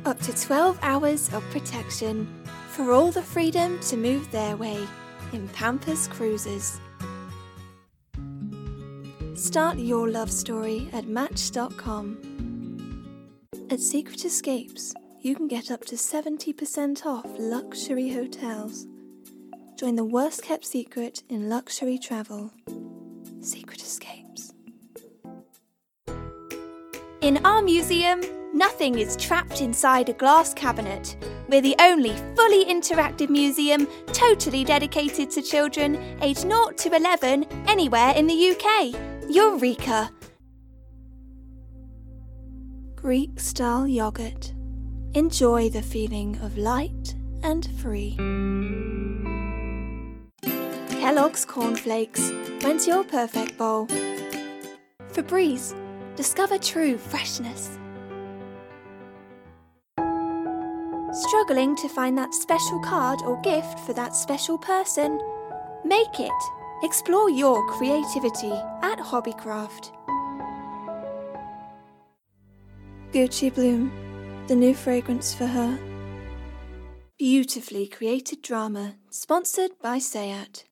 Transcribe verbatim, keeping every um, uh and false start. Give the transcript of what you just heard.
Up to twelve hours of protection for all the freedom to move their way in Pampers Cruises. Start your love story at Match dot com. At Secret Escapes, you can get up to seventy percent off luxury hotels. Join the worst kept secret in luxury travel. Secret Escapes. In our museum, nothing is trapped inside a glass cabinet. We're the only fully interactive museum totally dedicated to children aged zero to eleven anywhere in the U K. Eureka! Greek-style yogurt. Enjoy the feeling of light and free. Kellogg's Cornflakes. When's your perfect bowl? Febreze. Discover true freshness. Struggling to find that special card or gift for that special person? Make it. Explore your creativity at Hobbycraft. Gucci Bloom, the new fragrance for her. Beautifully created drama, sponsored by Seat.